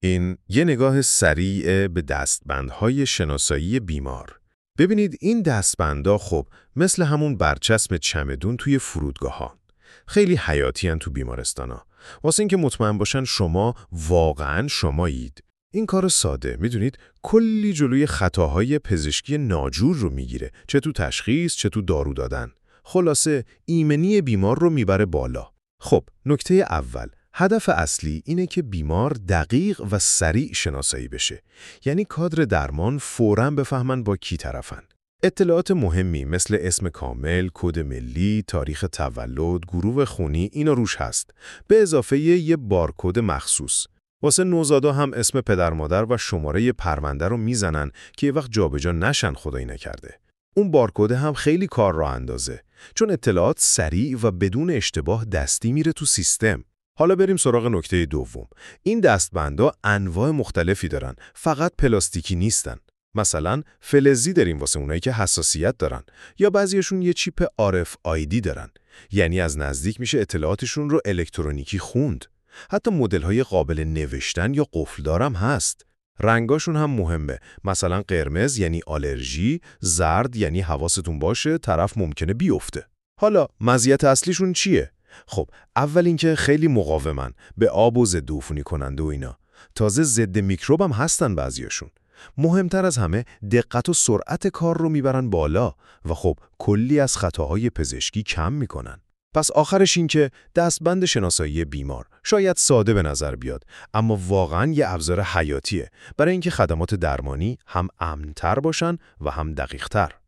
این یه نگاه سریع به دستبندهای شناسایی بیمار. ببینید این دستبندا خب مثل همون برچسب چمدون توی فرودگاه‌ها. خیلی حیاتی هن تو بیمارستانا. واسه اینکه مطمئن باشن شما واقعاً شمایید. این کار ساده میدونید کلی جلوی خطاهای پزشکی ناجور رو میگیره، چه تو تشخیص چه تو دارو دادن. خلاصه ایمنی بیمار رو میبره بالا. خب نکته اول، هدف اصلی اینه که بیمار دقیق و سریع شناسایی بشه. یعنی کادر درمان فوراً بفهمن با کی طرفن. اطلاعات مهمی مثل اسم کامل، کد ملی، تاریخ تولد، گروه خونی اینا روش هست. به اضافه یه بارکد مخصوص. واسه نوزادا هم اسم پدر مادر و شماره پرونده رو میزنن که یه وقت جابجا نشن خدایی نکرده. اون بارکد هم خیلی کار راه اندازه، چون اطلاعات سریع و بدون اشتباه دستی میره تو سیستم. حالا بریم سراغ نکته دوم. این دستبندا انواع مختلفی دارن، فقط پلاستیکی نیستن. مثلا فلزی داریم واسه اونایی که حساسیت دارن، یا بعضیشون یه چیپ RFID دارن. یعنی از نزدیک میشه اطلاعاتشون رو الکترونیکی خوند. حتی مدل‌های قابل نوشتن یا قفلدار هم هست. رنگاشون هم مهمه. مثلا قرمز یعنی آلرژی، زرد یعنی حواستون باشه طرف ممکنه بیفته. حالا مزیت اصلیشون چیه؟ خب اول اینکه خیلی مقاومن به آب و ضد عفونی کننده و اینا. تازه ضد میکروب هم هستن بعضیاشون. مهمتر از همه دقت و سرعت کار رو میبرن بالا و خب کلی از خطاهای پزشکی کم میکنن. پس آخرش این که دستبند شناسایی بیمار شاید ساده به نظر بیاد، اما واقعاً یه ابزار حیاتیه برای اینکه خدمات درمانی هم امن‌تر باشن و هم دقیق‌تر.